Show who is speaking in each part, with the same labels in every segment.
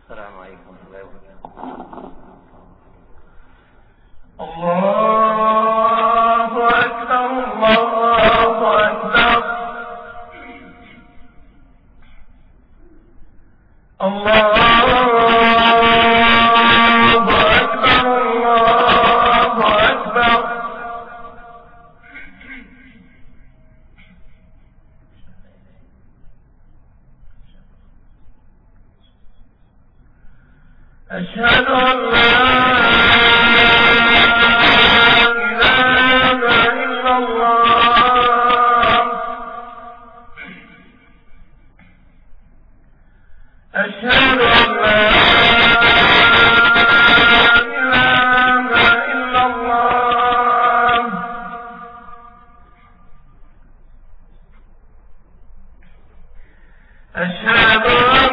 Speaker 1: السلام عليكم ورحمة الله وبركاته.
Speaker 2: الله أكبر الله أكبر الله أكبر الله أكبر أشهد أن لا إله إلا الله أشهد أن لا إله إلا الله أشهد أن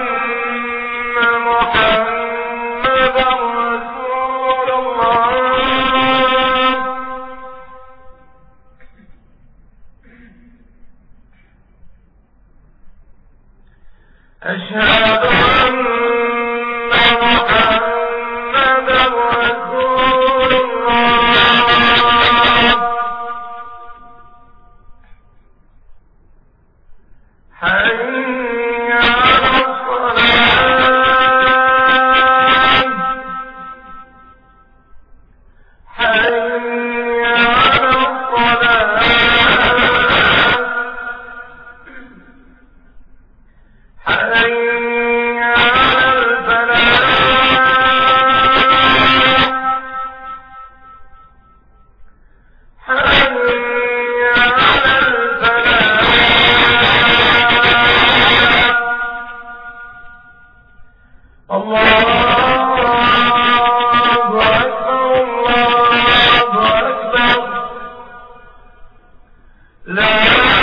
Speaker 2: محمدا رسول الله أشهد أن محمدا رسول الله حي على الصلاة حي على الصلاة حي على الفلاح حي على الفلاح الله أكبر الله أكبر لا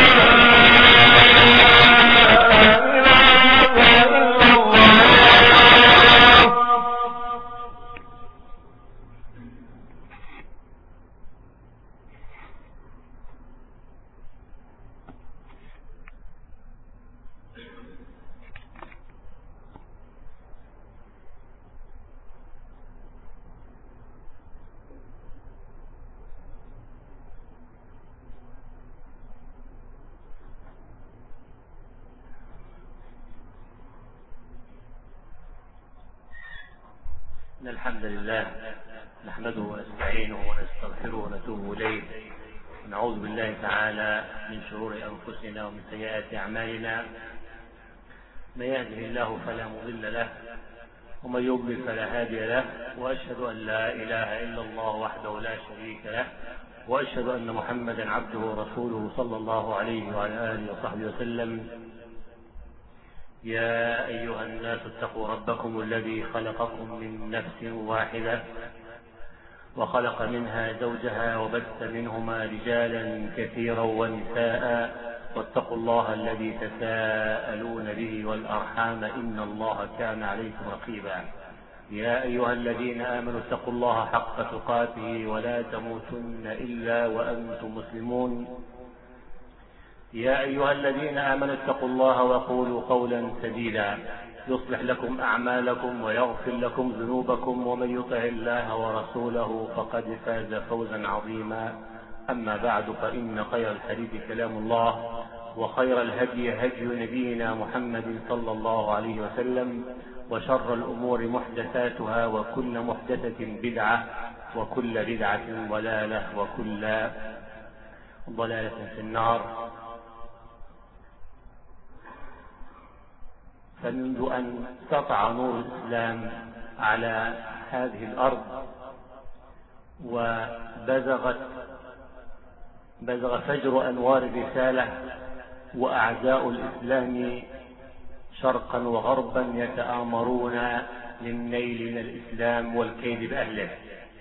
Speaker 1: إن الحمد لله نحمده ونستعينه ونستغفره ونتوب إليه ونعوذ بالله تعالى من شرور أنفسنا ومن سيئات أعمالنا. من يهده الله فلا مضل له ومن يضلل فلا هادي له، وأشهد أن لا إله إلا الله وحده لا شريك له، وأشهد أن محمدا عبده ورسوله صلى الله عليه وعلى آله وصحبه وسلم. يا أيها الناس اتقوا ربكم الذي خلقكم من نفس واحدة وخلق منها زوجها وبث منهما رجالا كثيرا ونساء، واتقوا الله الذي تساءلون به والأرحام إن الله كان عليكم رقيبا. يا أيها الذين آمنوا اتقوا الله حق تقاته ولا تموتن إلا وأنتم مسلمون. يا أيها الذين آمنوا اتقوا الله وقولوا قولا سديدا يصلح لكم أعمالكم ويغفر لكم ذنوبكم، ومن يطع الله ورسوله فقد فاز فوزا عظيما. أما بعد، فإن خير الحديث كلام الله، وخير الهدي هدي نبينا محمد صلى الله عليه وسلم، وشر الأمور محدثاتها، وكل محدثة بدعة، وكل بدعة ضلالة، وكل ضلالة في النار. فمنذ أن سطع نور الإسلام على هذه الأرض وبزغ فجر أنوار الرسالة، وأعداء الإسلام شرقا وغربا يتآمرون للنيل من الإسلام والكيد بأهله،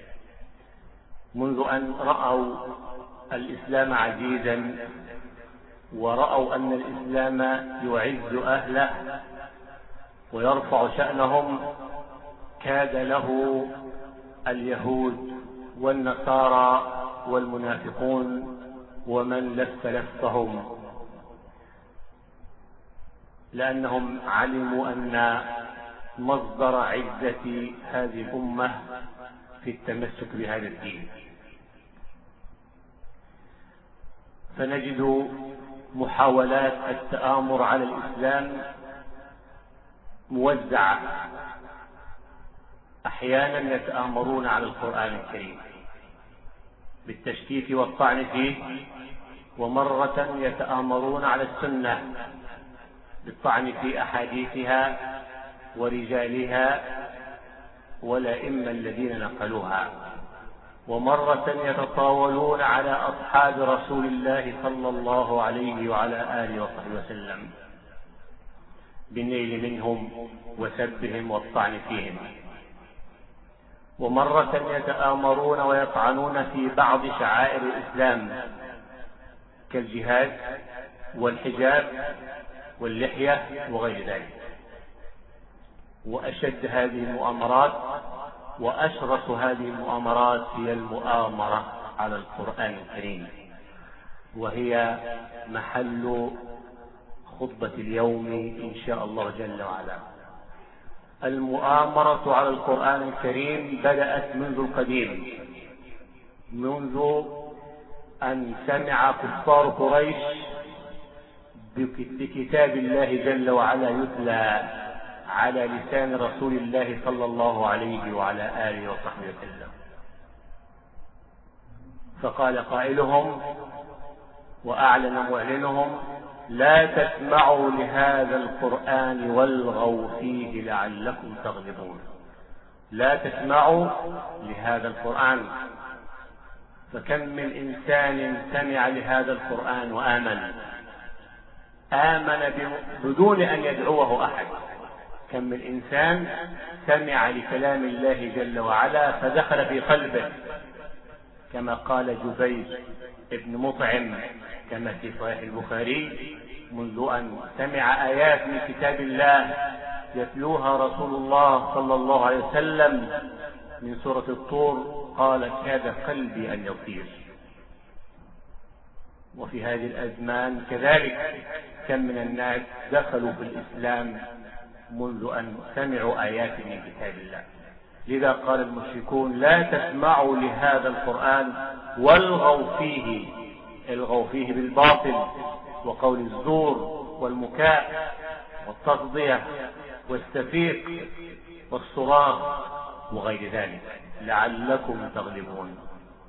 Speaker 1: منذ أن رأوا الإسلام عزيزا ورأوا أن الإسلام يعز أهله ويرفع شأنهم، كاد له اليهود والنصارى والمنافقون ومن لف لفهم، لأنهم علموا أن مصدر عزة هذه الأمة في التمسك بهذا الدين. فنجد محاولات التآمر على الإسلام موزعة. أحيانا يتآمرون على القرآن الكريم بالتشكيك والطعن فيه، ومرة يتآمرون على السنة بالطعن في أحاديثها ورجالها والأئمة الذين نقلوها، ومرة يتطاولون على أصحاب رسول الله صلى الله عليه وعلى آله وصحبه وسلم بالنيل منهم وسبهم والطعن فيهم، ومرة يتآمرون ويطعنون في بعض شعائر الإسلام كالجهاد والحجاب واللحية وغير ذلك. وأشد هذه المؤامرات وأشرس هذه المؤامرات هي المؤامرة على القرآن الكريم، وهي محل خطبة اليوم إن شاء الله جل وعلا. المؤامرة على القرآن الكريم بدأت منذ القديم، منذ أن سمع كفار قريش بكتاب الله جل وعلا يتلى على لسان رسول الله صلى الله عليه وعلى آله وصحبه وسلم، فقال قائلهم وأعلن معلنهم: لا تسمعوا لهذا القرآن والغوا فيه لعلكم تغلبون. لا تسمعوا لهذا القرآن. فكم من إنسان سمع لهذا القرآن وآمن بدون أن يدعوه أحد. كم من إنسان سمع لكلام الله جل وعلا فدخل في قلبه، كما قال جبير ابن مطعم كما في صحيح البخاري: منذ أن سمع آيات من كتاب الله يتلوها رسول الله صلى الله عليه وسلم من سورة الطور قال: كاد قلبي أن يطير. وفي هذه الأزمان كذلك كم من الناس دخلوا في الإسلام منذ أن سمعوا آيات من كتاب الله. لذا قال المشركون: لا تسمعوا لهذا القرآن والغوا فيه. الغوا فيه بالباطل وقول الزور والمكاء والتصدية والسفيق والصراخ وغير ذلك لعلكم تغلبون.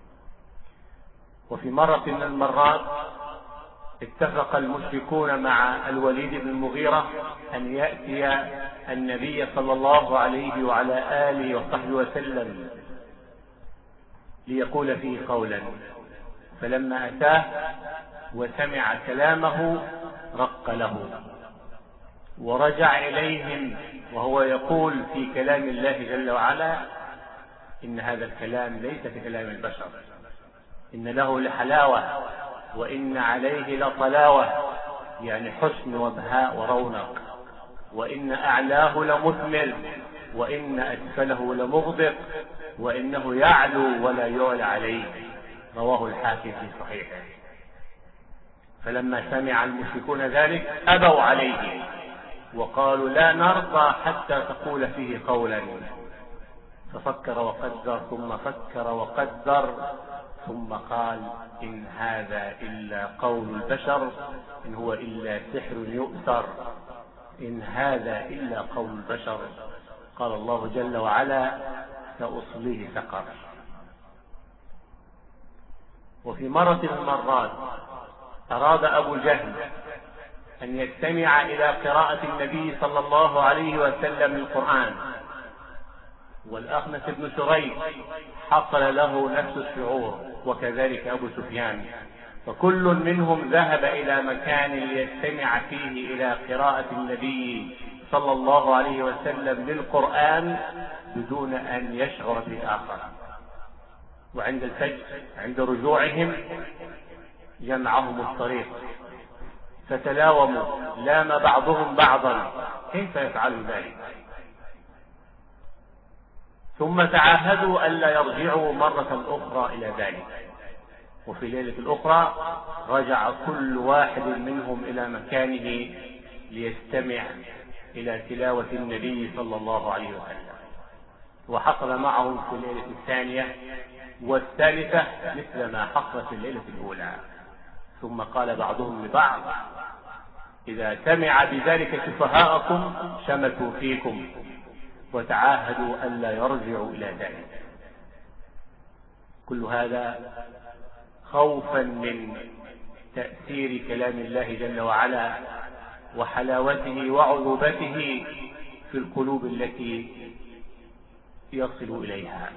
Speaker 1: وفي مرة من المرات اتفق المشركون مع الوليد بن المغيرة أن يأتي النبي صلى الله عليه وعلى آله وصحبه وسلم ليقول فيه قولا، فلما أتاه وسمع كلامه رق له ورجع إليهم وهو يقول في كلام الله جل وعلا: إن هذا الكلام ليس ككلام البشر، إن له لحلاوة وإن عليه لطلاوة، يعني حسن وبهاء ورونق، وإن أعلاه لمثمر وإن أسفله لمغدق، وإنه يعلو ولا يعلى عليه. رواه الحاكم في صحيحه. فلما سمع المشركون ذلك أبوا عليه وقالوا: لا نرضى حتى تقول فيه قولا. ففكر وقدر ثم فكر وقدر ثم قال: إن هذا إلا قول البشر، إن هو إلا سحر يؤثر، إن هذا إلا قول البشر. قال الله جل وعلا: سأصليه سقر. وفي مرة من المرات أراد أبو جهل أن يستمع إلى قراءة النبي صلى الله عليه وسلم القرآن، والأخنس بن شريح حصل له نفس الشعور، وكذلك أبو سفيان، فكل منهم ذهب إلى مكان ليستمع فيه إلى قراءة النبي صلى الله عليه وسلم للقرآن بدون أن يشعر بالآخر. وعند الفجر عند رجوعهم جمعهم الطريق فتلاوموا، لام بعضهم بعضا: كيف يفعل ذلك؟ ثم تعاهدوا ألا يرجعوا مرة أخرى إلى ذلك. وفي ليلة الأخرى رجع كل واحد منهم إلى مكانه ليستمع إلى تلاوة النبي صلى الله عليه وسلم، وحصل معهم في الليلة الثانية والثالثة مثل ما حصل في الليلة الأولى. ثم قال بعضهم لبعض: إذا سمع بذلك سفهاءكم شمتوا فيكم وتعاهدوا ألا يرجعوا إلى ذلك. كل هذا خوفا من تأثير كلام الله جل وعلا وحلاوته وعذوبته في القلوب التي يصل إليها.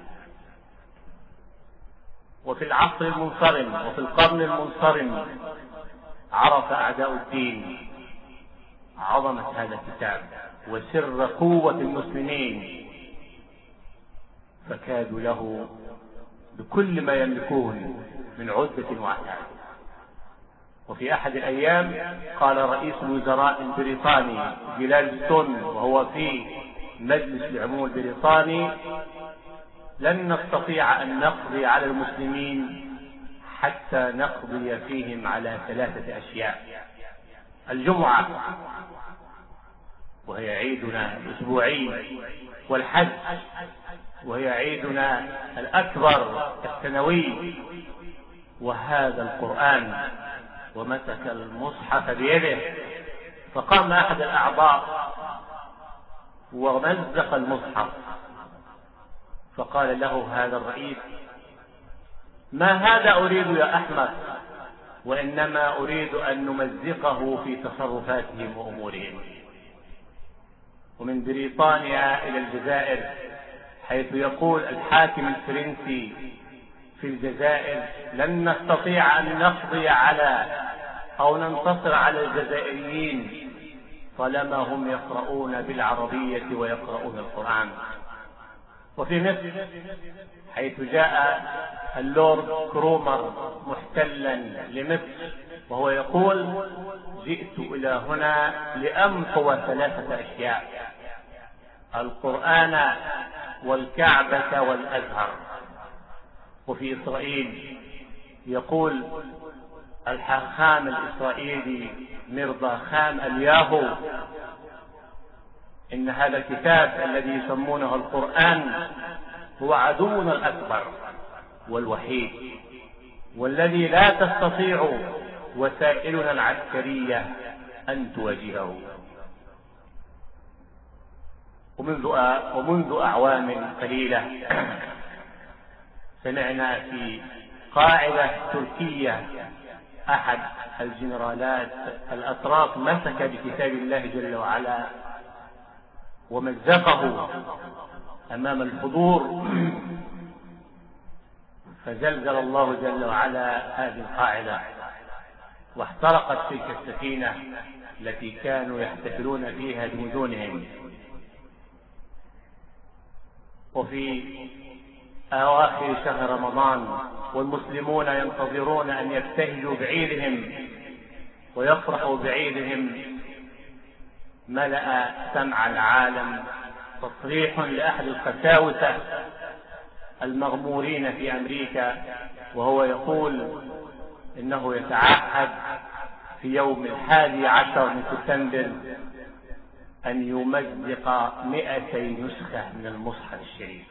Speaker 1: وفي العصر المنصرم وفي القرن المنصرم عرف أعداء الدين عظمة هذا الكتاب وسر قوة المسلمين، فكادوا له بكل ما يملكون من عدة وعتاد. وفي أحد الأيام قال رئيس الوزراء البريطاني جلالستون وهو في مجلس العموم البريطاني: لن نستطيع أن نقضي على المسلمين حتى نقضي فيهم على 3 أشياء: الجمعة وهي عيدنا الأسبوعي، والحج وهي عيدنا الأكبر السنوي، وهذا القرآن. ومسك المصحف بيده، فقام أحد الأعضاء ومزق المصحف، فقال له هذا الرئيس: ما هذا أريد يا أحمد، وإنما أريد أن نمزقه في تصرفاتهم وأمورهم. ومن بريطانيا إلى الجزائر، حيث يقول الحاكم الفرنسي في الجزائر: لن نستطيع أن نقضي على أو ننتصر على الجزائريين طالما هم يقرؤون بالعربية ويقرؤون القرآن. وفي مصر، حيث جاء اللورد كرومر محتلا لمصر وهو يقول: جئت إلى هنا لأمحو 3 أشياء: القرآن والكعبة والأزهر. وفي إسرائيل يقول الحاخام الإسرائيلي مرضى خام الياهو: إن هذا الكتاب الذي يسمونه القرآن هو عدونا الأكبر والوحيد، والذي لا تستطيع وسائلنا العسكرية أن تواجهه. ومنذ أعوام قليلة سمعنا في قاعدة تركية أحد الجنرالات الأتراك مسك بكتاب الله جل وعلا ومزقه أمام الحضور، فزلزل الله جل وعلا هذه القاعدة، واحترقت تلك السفينة التي كانوا يحتفلون فيها بمدنهم. وفي أواخر شهر رمضان والمسلمون ينتظرون أن يبتهجوا بعيدهم ويفرحوا بعيدهم، ملأ سمع العالم تصريح لأحد القساوسة المغمورين في أمريكا، وهو يقول إنه يتعهد في يوم 11 من سبتمبر أن يمزق 200 نسخة من المصحف الشريف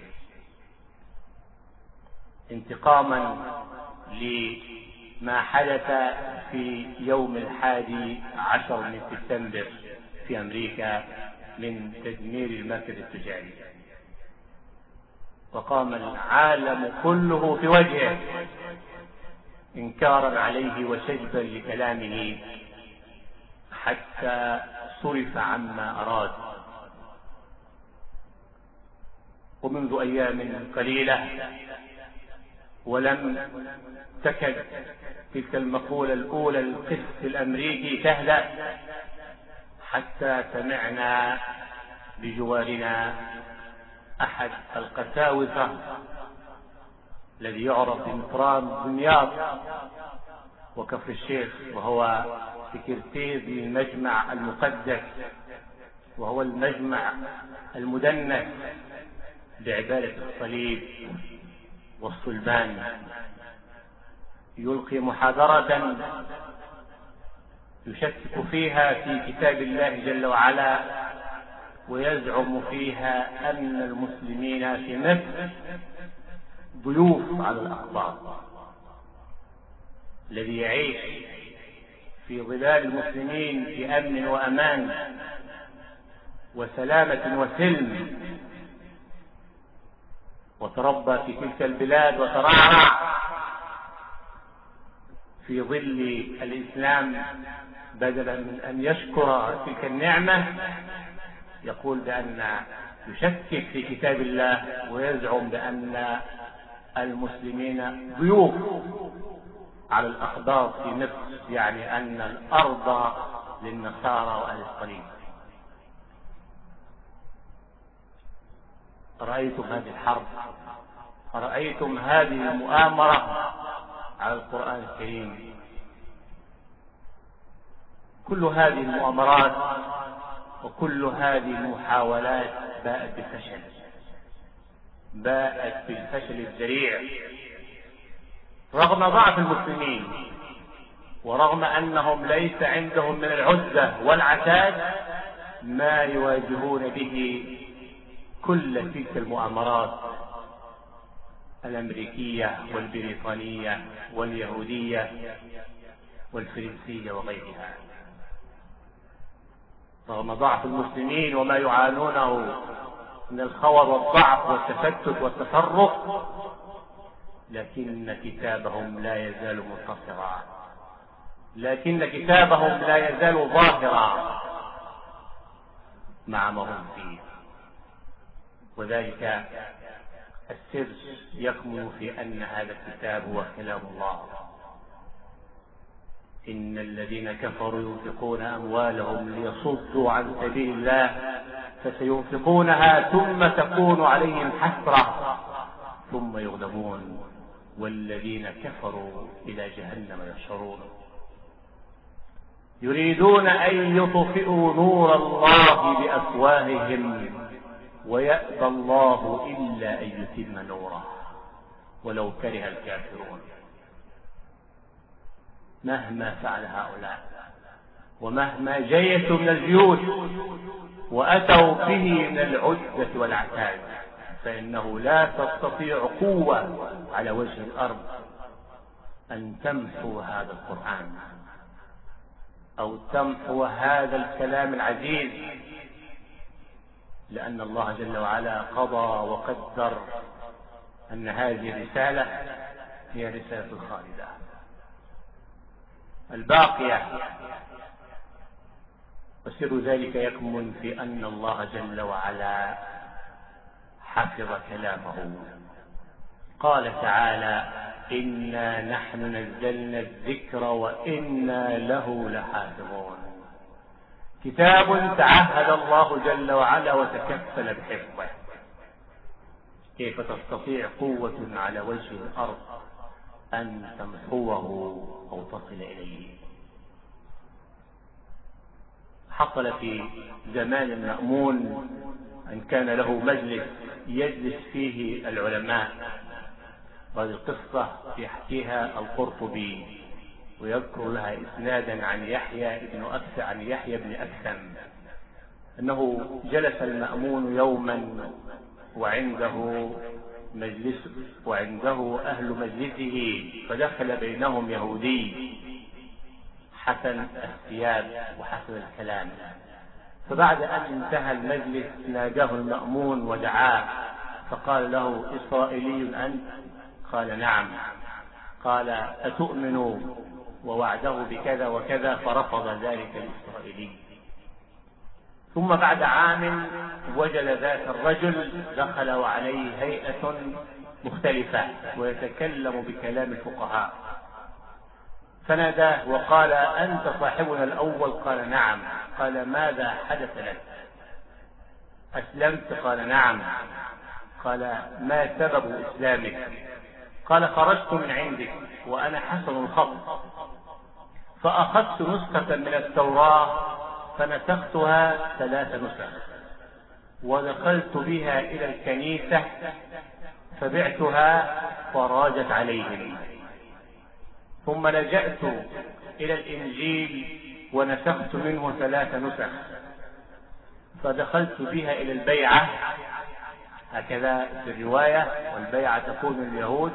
Speaker 1: انتقاما لما حدث في يوم 11 من سبتمبر في أمريكا من تدمير المركز التجاري. وقام العالم كله في وجهه إنكارا عليه وشجبا لكلامه حتى صرف عما أراد. ومنذ أيام قليلة ولم تكد تلك المقولة الأولى للقس الأمريكي تهدأ حتى سمعنا بجوارنا أحد القساوسة الذي يعرف بمطران دمياط وكفر الشيخ، وهو سكرتير للمجمع المقدس، وهو المجمع المدنس بعبادة الصليب والصلبان، يلقي محاضرة يشكك فيها في كتاب الله جل وعلا ويزعم فيها أن المسلمين في مصر ضيوف على الأقطار. الذي يعيش في ظلال المسلمين في أمن وأمان وسلامة وسلم وتربى في تلك البلاد وترعرع في ظل الإسلام، بدلا من أن يشكر تلك النعمة يقول بأن يشكك في كتاب الله ويزعم بأن المسلمين ضيوف على الأقدار في مصر، يعني أن الأرض للنصارى وأهل الصليب. رأيتم هذه الحرب، رأيتم هذه المؤامرة على القرآن الكريم. كل هذه المؤامرات وكل هذه المحاولات باءت بفشل، باءت بالفشل الذريع، رغم ضعف المسلمين ورغم أنهم ليس عندهم من العزة والعتاد ما يواجهون به كل تلك المؤامرات الأمريكية والبريطانية واليهودية والفرنسية وغيرها. رغم ضعف المسلمين وما يعانونه من الخور والضعف والتفتت والتفرق، لكن كتابهم لا يزال منتصرا، لكن كتابهم لا يزال ظاهرا مع ما هم فيه. وذلك السر يكمن في أن هذا الكتاب هو كلام الله. إن الذين كفروا ينفقون أموالهم ليصدوا عن سبيل الله فسينفقونها ثم تكون عليهم حسرة ثم يغلبون والذين كفروا إلى جهنم يحشرون. يريدون أن يطفئوا نور الله بأفواههم ويأبى الله إلا أن يتم نوره ولو كره الكافرون. مهما فعل هؤلاء ومهما جيشوا من الجيوش وأتوا به من العدة والعتاد فإنه لا تستطيع قوة على وجه الأرض أن تمحو هذا القرآن أو تمحو هذا الكلام العزيز، لأن الله جل وعلا قضى وقدر أن هذه الرسالة هي رسالة الخالدة الباقية. وسر ذلك يكمن في أن الله جل وعلا حفظ كلامه. قال تعالى: إنا نحن نزلنا الذكر وإنا له لحافظون. كتاب تعهد الله جل وعلا وتكفل بحفظه. كيف تستطيع قوة على وجه الأرض أن تمحوه أو تصل إليه؟ حصل في زمان المأمون أن كان له مجلس يجلس فيه العلماء. هذه القصة يحكيها القرطبي ويذكر لها إسنادا عن يحيى بن أكثم أنه جلس المأمون يوما وعنده أهل مجلسه، فدخل بينهم يهودي حسن الثياب وحسن الكلام، فبعد أن انتهى المجلس ناداه المأمون ودعاه فقال له: إسرائيلي أنت؟ قال: نعم. قال: أتؤمن ووعده بكذا وكذا؟ فرفض ذلك الإسرائيلي. ثم بعد عام وجد ذاك الرجل دخل وعليه هيئة مختلفة ويتكلم بكلام الفقهاء، فناداه وقال: أنت صاحبنا الأول؟ قال: نعم. قال: ماذا حدث لك؟ أسلمت؟ قال: نعم. قال: ما سبب إسلامك؟ قال: خرجت من عندك وأنا حسن الخط فأخذت نسخة من التوراة فنسختها 3 نسخ ودخلت بها إلى الكنيسة فبعتها فراجت عليهم، ثم لجأت إلى الإنجيل ونسخت منه 3 نسخ فدخلت بها إلى البيعة، هكذا في الرواية، والبيعة تكون اليهود،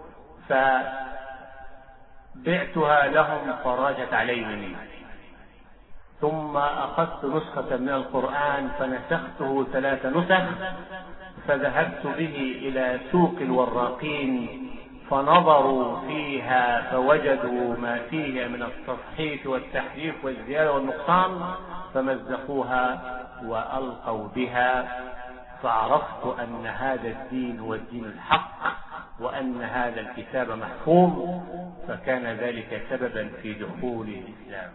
Speaker 1: فبعتها لهم فراجت عليهم، ثم أخذت نسخة من القرآن فنسخته 3 نسخ، فذهبت به إلى سوق الوراقين فنظروا فيها فوجدوا ما فيها من التصحيف والتحريف والزيادة والنقصان، فمزقوها وألقوا بها، فعرفت أن هذا الدين هو الدين الحق، وأن هذا الكتاب محفوظ، فكان ذلك سببا في دخول الإسلام.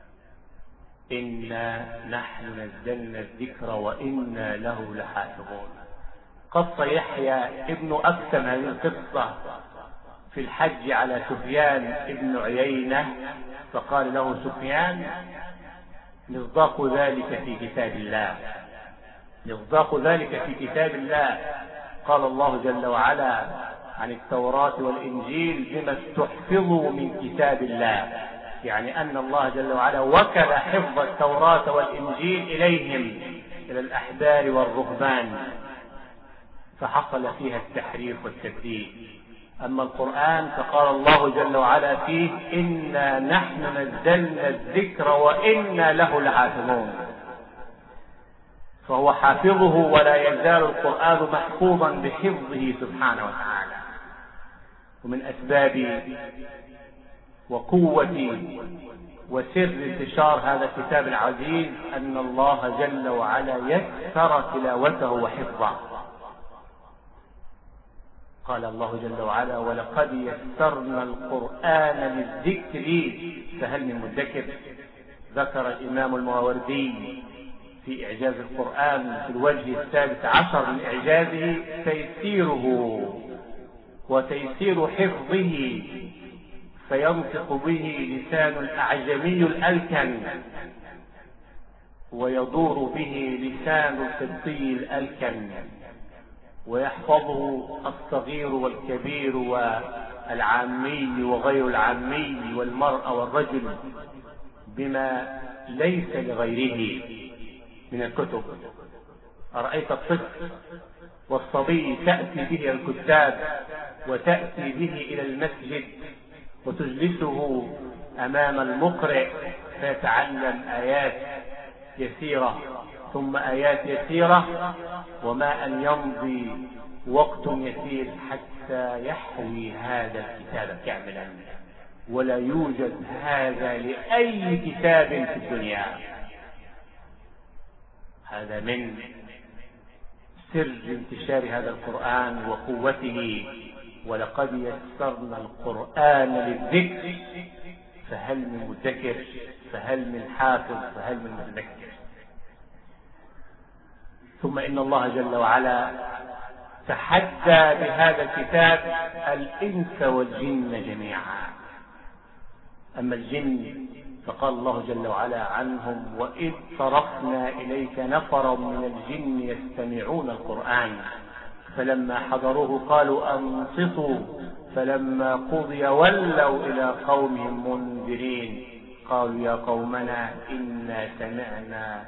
Speaker 1: إنا نحن نزلنا الذكر وإنا له لحافظون. قص يحيى ابن أكثم هذه القصة في الحج على سفيان ابن عيينة، فقال له سفيان: مصداق ذلك في كتاب الله، مصداق ذلك في كتاب الله. قال الله جل وعلا عن التوراة والإنجيل: بما استحفظوا من كتاب الله، يعني أن الله جل وعلا وكل حفظ التوراة والإنجيل إليهم، إلى الأحبار والرهبان، فحصل فيها التحريف والتبديل. أما القرآن فقال الله جل وعلا فيه: إنا نحن نزلنا الذكر وإنا له لحافظون، فهو حافظه، ولا يزال القرآن محفوظا بحفظه سبحانه وتعالى. ومن أسباب وقوة وسر انتشار هذا الكتاب العزيز أن الله جل وعلا يسر تلاوته وحفظه. قال الله جل وعلا: ولقد يسرنا القرآن للذكر فهل من مدكر. ذكر الإمام الماوردي في إعجاز القرآن في الوجه 16 من إعجازه تيسيره وتيسير حفظه، فينطق به لسان الأعجمي الألكن، ويدور به لسان القبطي الألكن، ويحفظه الصغير والكبير والعامي وغير العامي والمرأة والرجل بما ليس لغيره من الكتب. أرأيت الطفل والصبي تأتي به الكتاب وتأتي به إلى المسجد وتجلسه أمام المقرئ فيتعلم آيات يسيرة ثم آيات يسيرة، وما أن يمضي وقت يسير حتى يحوي هذا الكتاب كاملا، ولا يوجد هذا لأي كتاب في الدنيا. هذا من سر انتشار هذا القرآن وقوته. ولقد يسرنا القرآن للذكر فهل من مدكر، فهل من حافظ، فهل من مذكر. ثم إن الله جل وعلا تحدى بهذا الكتاب الإنس والجن جميعا. أما الجن فقال الله جل وعلا عنهم: وإذ صرفنا إليك نفرا من الجن يستمعون القرآن فلما حضروه قالوا أنصتوا فلما قضي ولوا إلى قومهم منذرين قالوا يا قومنا إنا سمعنا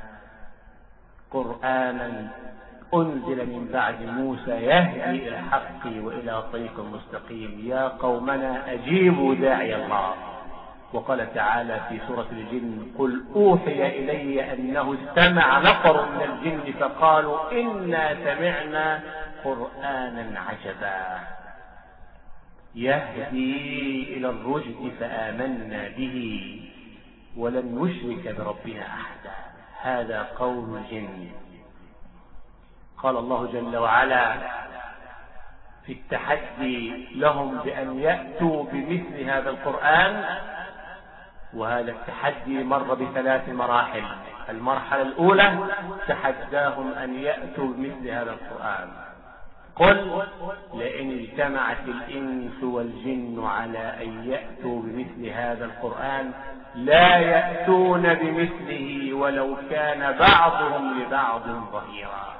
Speaker 1: قرآنا أنزل من بعد موسى يهدي إلى الحق وإلى طريق مستقيم يا قومنا أجيبوا داعي الله. وقال تعالى في سورة الجن: قل أوحي إلي أنه استمع نفر من الجن فقالوا إنا سمعنا قرآنا عجبا يهدي إلى الرشد فآمنا به ولن نشرك بربنا أحدا. هذا قول الجن. قال الله جل وعلا في التحدي لهم بأن يأتوا بمثل هذا القرآن، وهذا التحدي مر ب3 مراحل. المرحلة الأولى تحداهم أن يأتوا بمثل هذا القرآن. قل لئن اجتمعت الإنس والجن على أن يأتوا بمثل هذا القرآن لا يأتون بمثله ولو كان بعضهم لبعض ظهيرا.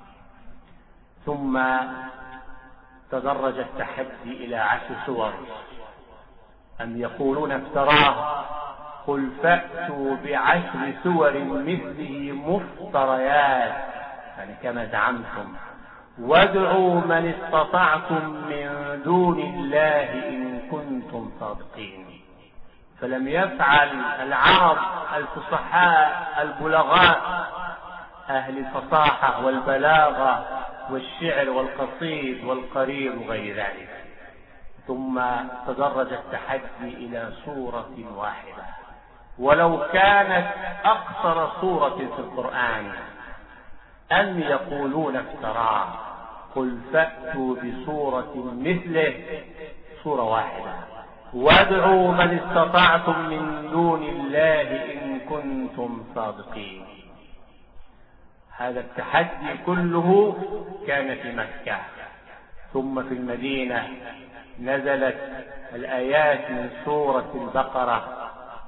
Speaker 1: ثم تدرج التحدي إلى 10 سور. أم يقولون افتراه قل فأتوا بعشر سور مثله مفتريات، يعني كما زعمتم، وادعوا من استطعتم من دون الله إن كنتم صادقين. فلم يفعل العرب الفصحاء البلغاء أهل الفصاحة والبلاغة والشعر والقصيد والقرير وغير ذلك، ثم تدرج التحدي إلى سورة واحدة، ولو كانت أقصر سورة في القرآن، أم يقولون افتراه. قل فأتوا بسورة مثله، سورة واحدة، وادعوا من استطعتم من دون الله إن كنتم صادقين. هذا التحدي كله كان في مكة، ثم في المدينة نزلت الآيات من سورة البقرة: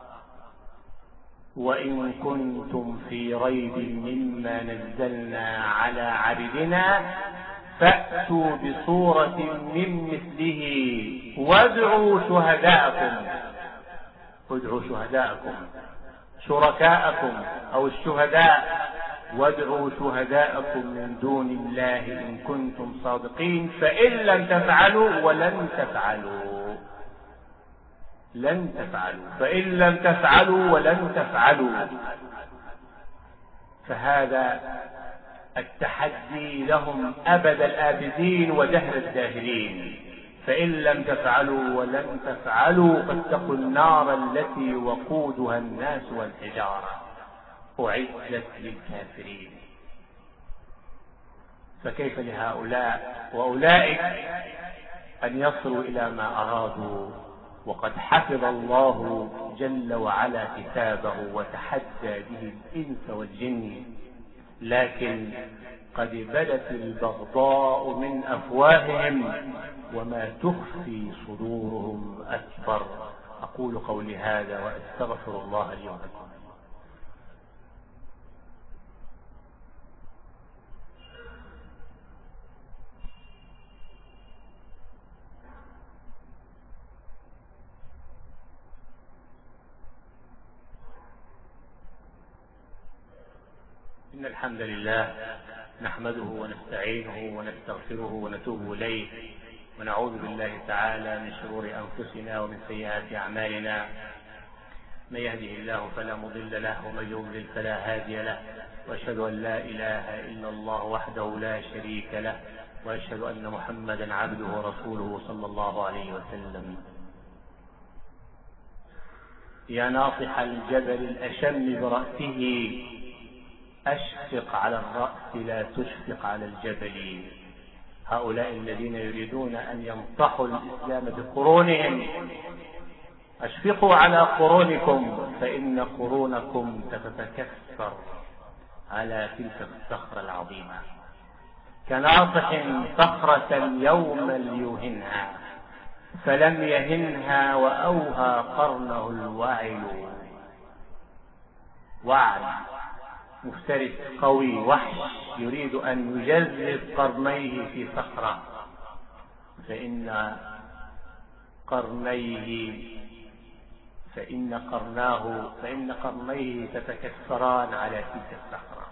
Speaker 1: وإن كنتم في ريب مما نزلنا على عبدنا فأتوا بسورة من مثله وادعوا شهداءكم شركاءكم أو الشهداء، وادعوا شهداءكم من دون الله إن كنتم صادقين، فإن لم تفعلوا ولن تفعلوا. فهذا التحدي لهم أبد الآبدين ودهر الداهرين. فإن لم تفعلوا ولن تفعلوا فاتقوا النار التي وقودها الناس والحجارة أعدت للكافرين. فكيف لهؤلاء وأولئك أن يصلوا إلى ما أرادوا، وقد حفظ الله جل وعلا كتابه وتحدى به الإنس والجن، لكن قد بدت البغضاء من أفواههم وما تخفي صدورهم أكبر. أقول قولي هذا وأستغفر الله لي ولكم. إن الحمد لله نحمده ونستعينه ونستغفره ونتوب إليه، ونعوذ بالله تعالى من شرور أنفسنا ومن سيئات أعمالنا. من يهده الله فلا مضل له ومن يضلل فلا هادي له، وأشهد أن لا إله إلا الله وحده لا شريك له، وأشهد أن محمدا عبده ورسوله صلى الله عليه وسلم. يا ناصح الجبل الأشم برأسه أشفق على الرأس لا تشفق على الجبل. هؤلاء الذين يريدون أن يمطحوا الإسلام بقرونهم، أشفقوا على قرونكم فإن قرونكم تتكسر على تلك الصخرة العظيمة. كناصح صخرة يوما ليوهنها فلم يهنها وأوهى قرنه الوعل. وعل مفترس قوي وحش يريد أن يجذب قرنيه في صخرة، فإن قرنيه تتكسران على تلك الصخرة.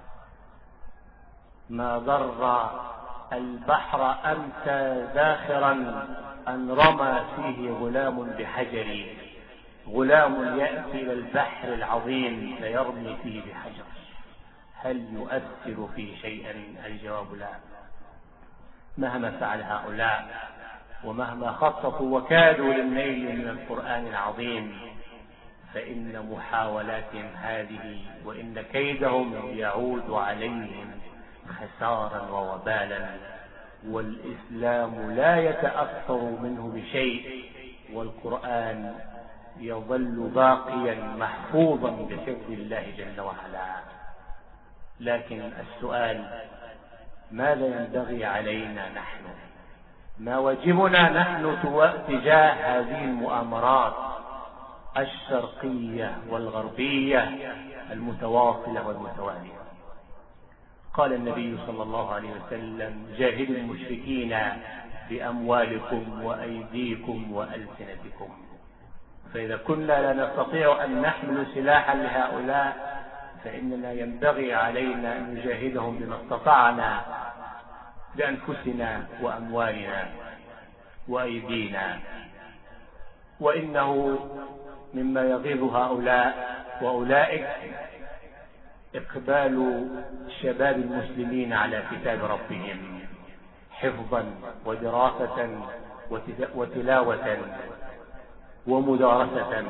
Speaker 1: ما ضر البحر أمسى زاخرا أن رمى فيه غلام بحجر. غلام يأتي إلى البحر العظيم فيرمي فيه بحجر، هل يؤثر فيه شيئا؟ الجواب لا. مهما فعل هؤلاء ومهما خططوا وكادوا للنيل من القرآن العظيم، فإن محاولاتهم هذه وإن كيدهم يعود عليهم خسارا ووبالا، والإسلام لا يتأثر منه بشيء، والقرآن يظل باقيا محفوظا بحفظ الله جل وعلا. لكن السؤال: ماذا ينبغي علينا نحن؟ ما واجبنا نحن تجاه هذه المؤامرات الشرقية والغربية المتواصلة والمتوالية؟ قال النبي صلى الله عليه وسلم: جاهدوا المشركين بأموالكم وأيديكم وألسنتكم. فإذا كنا لا نستطيع أن نحمل سلاحا لهؤلاء فإننا ينبغي علينا أن نجاهدهم بما استطعنا بأنفسنا وأموالنا وأيدينا. وإنه مما يغيظ هؤلاء وأولئك إقبال شباب المسلمين على كتاب ربهم حفظا ودراسة وتلاوة ومدارسة.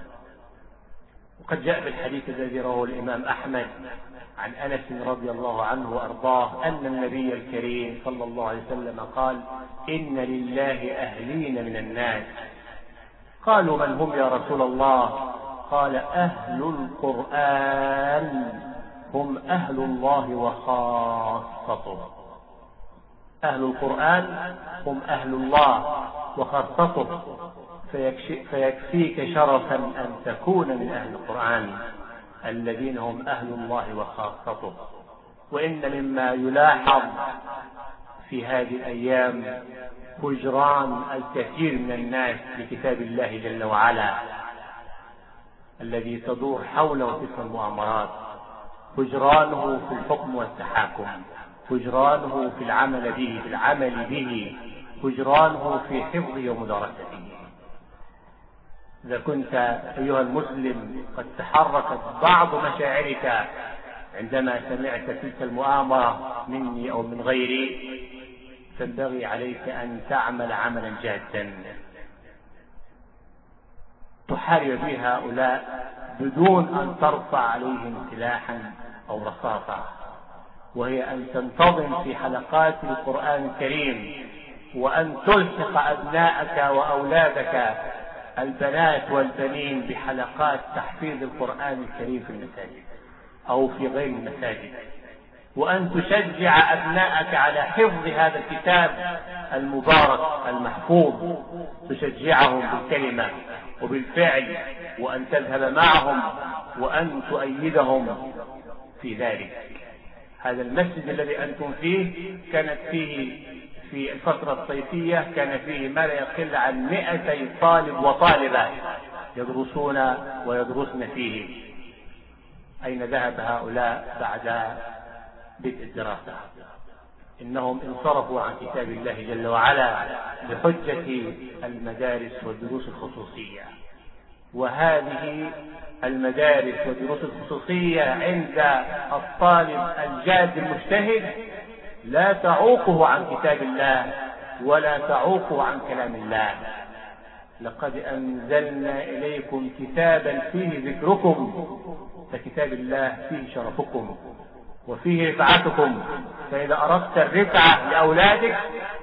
Speaker 1: وقد جاء في الحديث الذي رواه الإمام أحمد عن أنس رضي الله عنه وأرضاه أن النبي الكريم صلى الله عليه وسلم قال: إن لله أهلين من الناس. قالوا: من هم يا رسول الله؟ قال: أهل القرآن هم أهل الله وخاصته. أهل القرآن هم أهل الله وخاصته، فيكفيك شرفا أن تكون من أهل القرآن الذين هم أهل الله وخاصته. وإن مما يلاحظ في هذه الأيام هجران الكثير من الناس لكتاب الله جل وعلا الذي تدور حوله تلك المؤامرات، هجرانه في الحكم والتحاكم، هجرانه في العمل به، هجرانه في حفظه ومدارسته. إذا كنت أيها المسلم قد تحركت بعض مشاعرك عندما سمعت تلك المؤامرة مني أو من غيري، فينبغي عليك أن تعمل عملا جادا تحارب به هؤلاء بدون أن ترفع عليهم سلاحا أو رصاصة، وهي أن تنتظم في حلقات القرآن الكريم، وأن تلحق أبناءك وأولادك البنات والبنين بحلقات تحفيظ القرآن الكريم في المساجد أو في غير المساجد، وأن تشجع أبناءك على حفظ هذا الكتاب المبارك المحفوظ، تشجعهم بالكلمة وبالفعل، وأن تذهب معهم وأن تؤيدهم في ذلك. هذا المسجد الذي أنتم فيه كانت فيه في الفترة الصيفية كان فيه ما لا يقل عن 200 طالب وطالبة يدرسون ويدرسن فيه. أين ذهب هؤلاء بعد بدء الدراسة؟ إنهم انصرفوا عن كتاب الله جل وعلا بحجة المدارس والدروس الخصوصية. وهذه المدارس والدروس الخصوصية عند الطالب الجاد المجتهد لا تعوقه عن كتاب الله ولا تعوقه عن كلام الله. لقد أنزلنا إليكم كتابا فيه ذكركم، فكتاب الله فيه شرفكم وفيه رفعتكم. فإذا أردت الرفعة لأولادك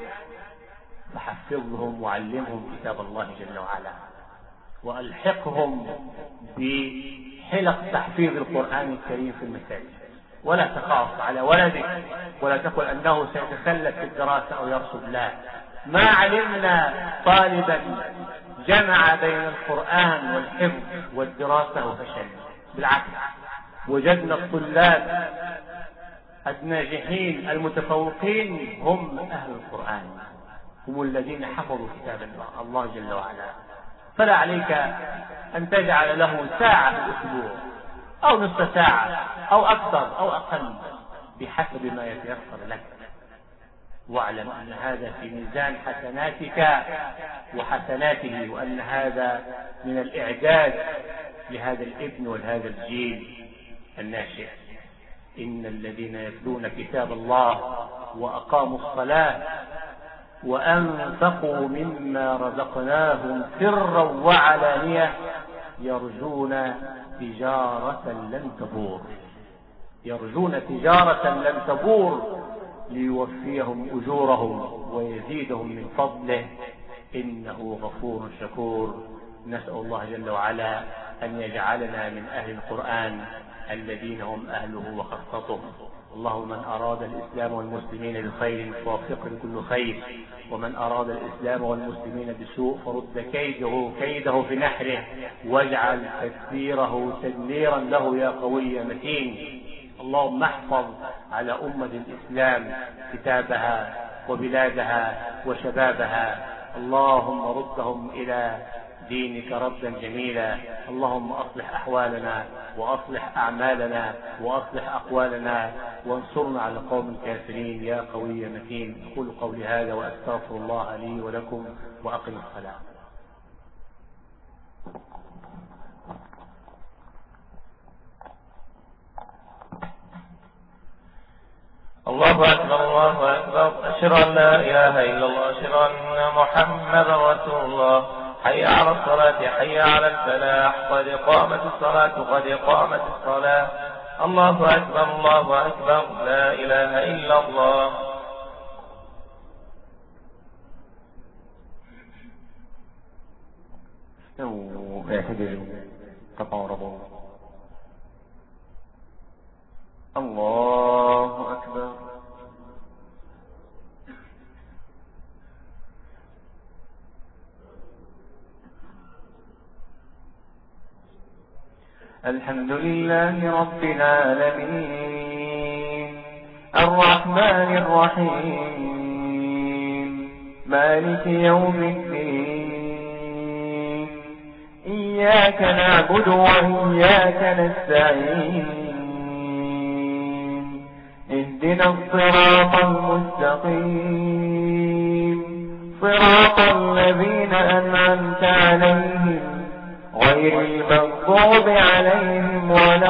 Speaker 1: فحفظهم وعلمهم كتاب الله جل وعلا، وألحقهم بحلق تحفيظ القرآن الكريم في المساجد. ولا تخاف على ولدك ولا تقل أنه سيتخلف في الدراسة أو يرسب. لا، ما علمنا طالبا جمع بين القرآن والحفظ والدراسة وفشل. بالعكس، وجدنا الطلاب الناجحين المتفوقين هم أهل القرآن، هم الذين حفظوا كتاب الله جل وعلا. فلا عليك أن تجعل له ساعة في الأسبوع أو نصف ساعة أو أكثر أو أقل بحسب ما يتيسر لك، واعلم أن هذا في ميزان حسناتك وحسناته، وأن هذا من الإعداد لهذا الابن ولهذا الجيل الناشئ. إن الذين يتلون كتاب الله وأقاموا الصلاة وأنفقوا مما رزقناهم سرا وعلانية يرجون تجارة لن تبور، يرجون تجارة لن تبور ليوفيهم أجورهم ويزيدهم من فضله، إنه غفور شكور. نسأل الله جل وعلا أن يجعلنا من أهل القرآن الذين هم أهله وخاصته. اللهم من أراد الإسلام والمسلمين بخير فوفقه لكل خير، ومن أراد الإسلام والمسلمين بسوء فرد كيده في نحره، واجعل تدبيره تدميرا له يا قوي يا متين. اللهم احفظ على أمة الإسلام كتابها وبلادها وشبابها. اللهم ردهم إلى دينك ردا جميلا. اللهم أصلح أحوالنا وأصلح أعمالنا وأصلح أقوالنا وانصرنا على القوم الكافرين يا قوي يا متين. أقول قولي هذا وأستغفر الله لي ولكم وأقم الصلاة.
Speaker 2: الله أكبر الله أكبر. أشهد أن لا إله إلا الله. أشهد أن محمدا رسول الله. حي على الصلاة حي على الفلاح. قد قامت الصلاة قد قامت الصلاة. الله أكبر الله أكبر. لا إله إلا الله.
Speaker 1: اعتدلوا تقاربوا. الله أكبر. الحمد لله رب العالمين الرحمن الرحيم مالك يوم الدين. إياك نعبد وإياك نستعين. اهدنا الصراط المستقيم صراط الذين أنعمت عليهم غير المغضوب عليهم ولا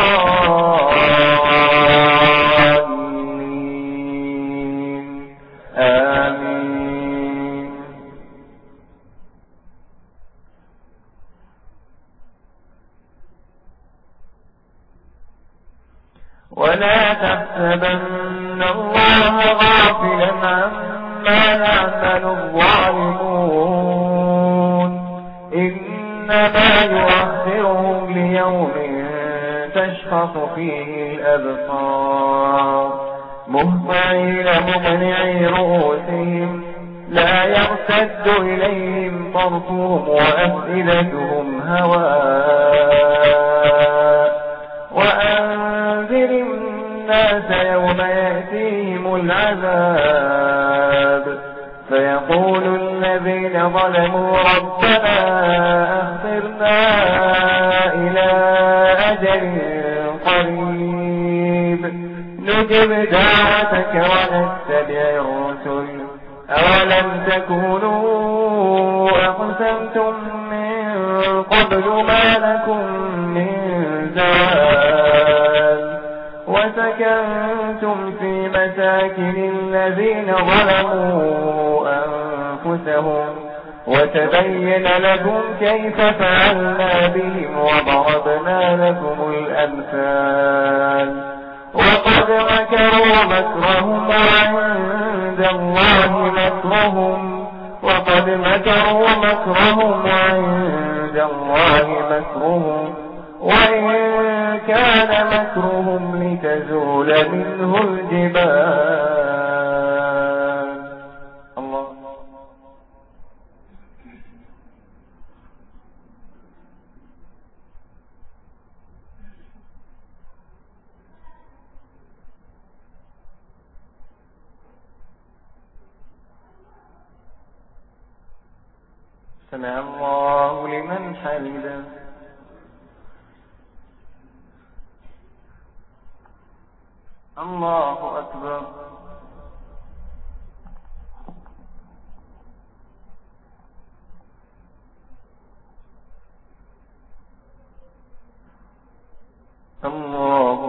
Speaker 1: الضالين. آمين. ولا تحسبن الله غافلا عما يعمل الظالمون إنما يؤخرهم ليوم تشخص فيه الأبصار مهطعين مقنعي رؤوسهم لا يرتد إليهم طرفهم وأفئدتهم هواء. وأنذر الناس يوم يأتيهم العذاب فيقول الذين ظلموا ربنا أخرنا إلى أجل قريب نجب دعوتك ونتبع الرسل أولم تكونوا أقسمتم من قبل ما لكم من زوال وسكنتم في مساكن الذين ظلموا أنفسهم وتبين لكم كيف فعلنا بهم وضربنا لكم الأمثال. وقد مكروا مكرهم وعند الله مكرهم وقد مكروا مكرهم وعند الله مكرهم وإن كان مكرهم لتزول منه الجبال. الله. سمع الله لمن حمده. الله أكبر. الله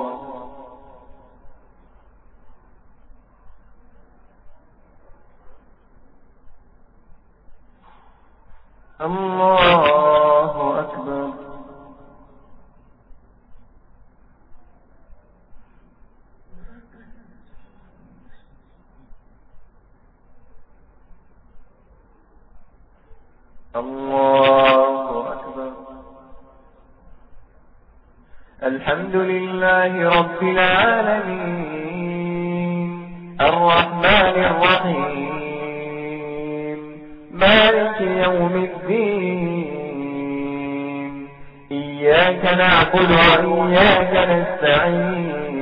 Speaker 1: الله أكبر. الله أكبر. الحمد لله رب العالمين الرحمن الرحيم مالك يوم الدين. إياك نعبد وإياك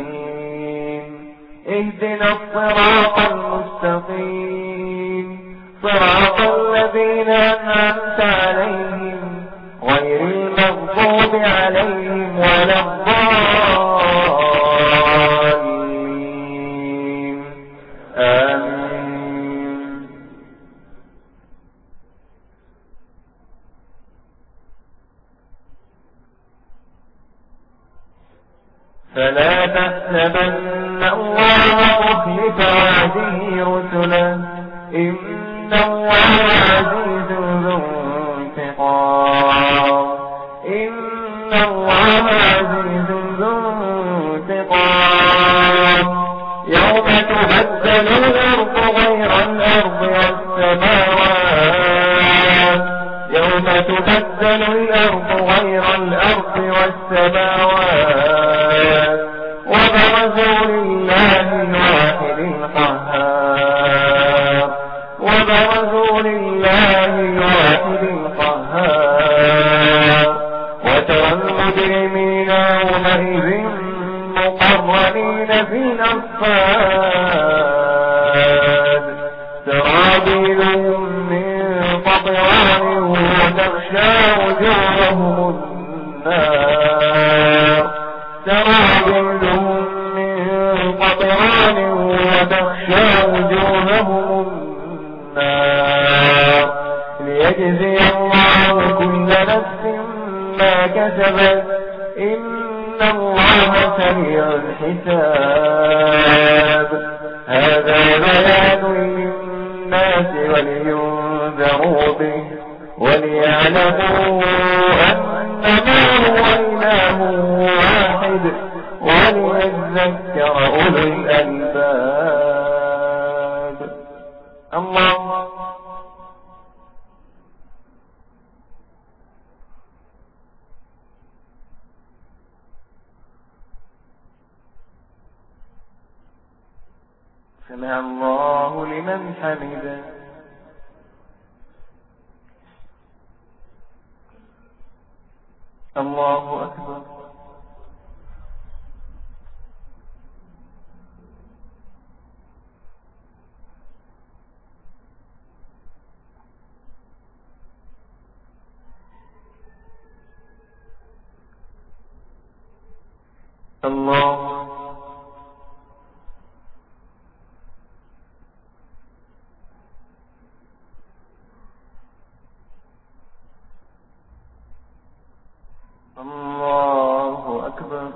Speaker 1: نستعين. اهدنا الصراط المستقيم
Speaker 2: صراط الذين أنعمت عليهم غير المغضوب عليهم ولا الضالين آمين. فلا تحسبن الله مخلف وعده رسله إن الله عزيز ذو انتقام إن الله عزيز ذو انتقام يوم تبدل الأرض غير الأرض والسماوات يوم تبدل الأرض غير الأرض والسماوات وبرزوا لله الواحد القهار وبرزوا لله الواحد القهار وترى المجرمين يومئذ مقرنين في الأصفاد سرابيلهم من قطران وتغشى وجوههم النار سرابيلهم من قطران وتغشى وجوههم النار ليجزي الله كل نفس ما كسبت إن الله سريع الحساب هذا بيان للناس ولينذروا به وليعلموا أنما هو إله واحد وليذكر أولو الألباب. الله سمع الله لمن حمده. الله أكبر. الله أكبر.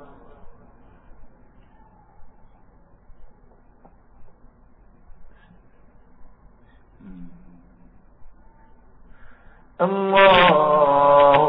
Speaker 2: الله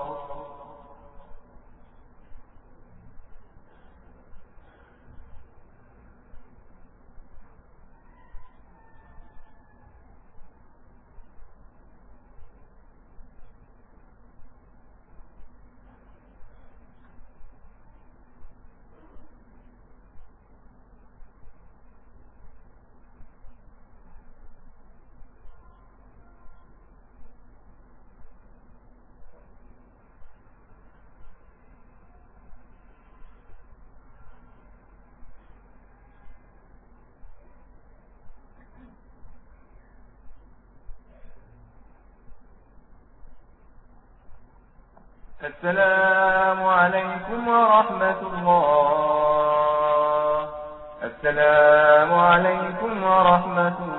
Speaker 2: السلام عليكم ورحمة الله. السلام عليكم ورحمة الله.